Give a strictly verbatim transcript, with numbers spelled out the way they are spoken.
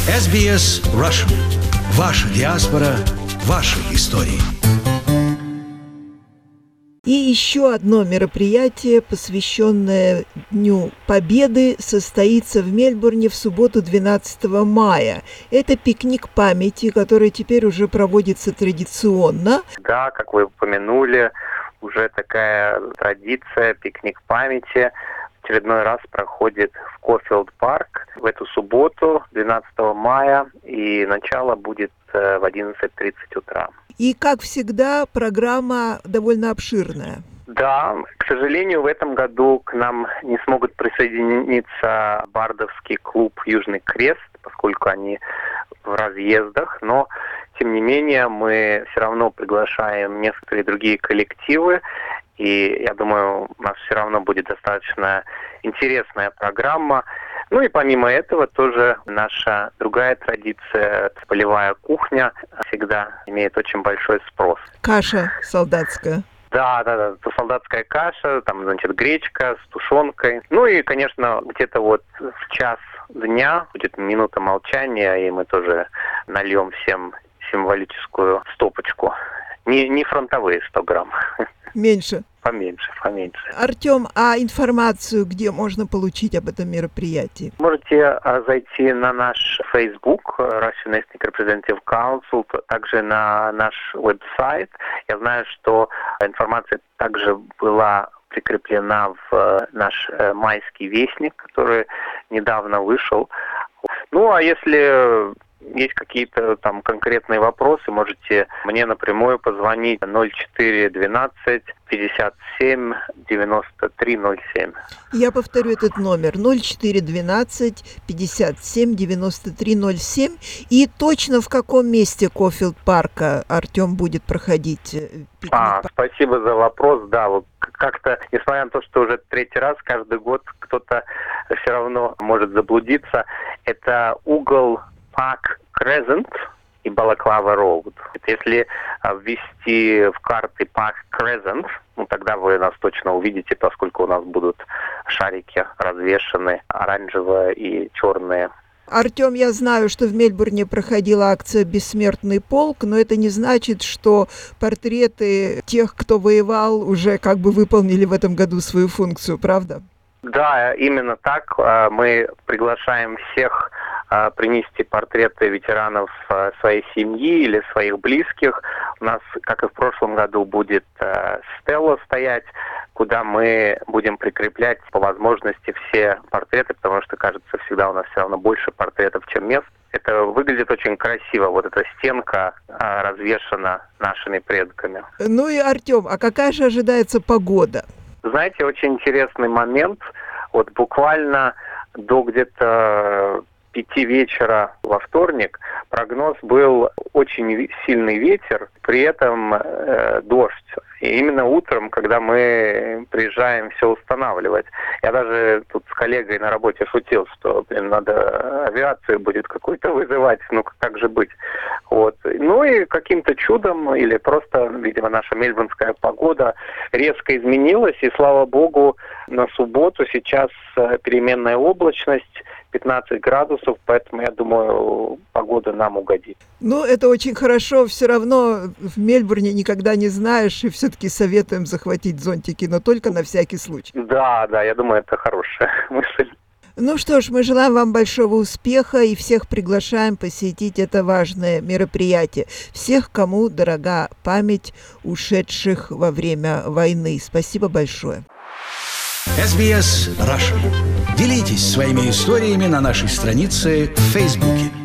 эс би эс Russian. Ваша диаспора, ваши истории. И еще одно мероприятие, посвященное Дню Победы, состоится в Мельбурне в субботу двенадцатого мая. Это пикник памяти, который теперь уже проводится традиционно. Да, как вы упомянули, уже такая традиция, пикник памяти в очередной раз проходит в Кофилд-парк в эту субботу, двенадцатого мая, и начало будет в одиннадцать тридцать утра. И, как всегда, программа довольно обширная. Да, к сожалению, в этом году к нам не смогут присоединиться бардовский клуб «Южный крест», поскольку они в разъездах, но, тем не менее, мы все равно приглашаем некоторые другие коллективы, и я думаю, у нас все равно будет достаточно интересная программа. Ну и помимо этого тоже наша другая традиция, полевая кухня, всегда имеет очень большой спрос. Каша солдатская. Да, да, да, это солдатская каша, там, значит, гречка с тушенкой. Ну и, конечно, где-то вот в час дня будет минута молчания, и мы тоже нальем всем символическую стопочку. Не, не фронтовые сто грамм. Меньше. Поменьше, поменьше. Артем, а информацию где можно получить об этом мероприятии? Можете а, зайти на наш Facebook, Russian Ethnic Representative Council, также на наш веб-сайт. Я знаю, что информация также была прикреплена в наш э, майский вестник, который недавно вышел. Ну, а если есть какие-то там конкретные вопросы, можете мне напрямую позвонить ноль четыре двенадцать пятьдесят семь девяносто три ноль семь. Я повторю этот номер ноль четыре двенадцать пятьдесят семь девяносто три ноль семь. И точно в каком месте Кофилд-парка, Артем, будет проходить пикник? А, спасибо за вопрос. Да, вот как-то, несмотря на то, что уже третий раз, каждый год кто-то все равно может заблудиться. Это угол Park Crescent и Balaclava Road. Если ввести в карты Park Crescent, ну тогда вы нас точно увидите, поскольку у нас будут шарики развешаны, оранжевые и черные. Артем, я знаю, что в Мельбурне проходила акция «Бессмертный полк», но это не значит, что портреты тех, кто воевал, уже как бы выполнили в этом году свою функцию, правда? Да, именно так. Мы приглашаем всех принести портреты ветеранов своей семьи или своих близких. У нас, как и в прошлом году, будет стелла стоять, куда мы будем прикреплять по возможности все портреты, потому что, кажется, всегда у нас все равно больше портретов, чем мест. Это выглядит очень красиво. Вот эта стенка развешана нашими предками. Ну и, Артем, а какая же ожидается погода? Знаете, очень интересный момент. Вот буквально до где-то пяти вечера во вторник прогноз был очень сильный ветер, при этом э, дождь. И именно утром, когда мы приезжаем все устанавливать. Я даже тут с коллегой на работе шутил, что, блин, надо авиацию будет какую-то вызывать, ну как же быть. Вот. Ну и каким-то чудом, или просто, видимо, наша мельбурнская погода резко изменилась, и, слава богу, на субботу сейчас переменная облачность, пятнадцать градусов, поэтому, я думаю, погода нам угодит. Ну, это очень хорошо. Все равно в Мельбурне никогда не знаешь, и все-таки советуем захватить зонтики, но только на всякий случай. Да, да, я думаю, это хорошая мысль. Ну что ж, мы желаем вам большого успеха и всех приглашаем посетить это важное мероприятие. Всех, кому дорога память ушедших во время войны. Спасибо большое. эс би эс Russian. Делитесь своими историями на нашей странице в Фейсбуке.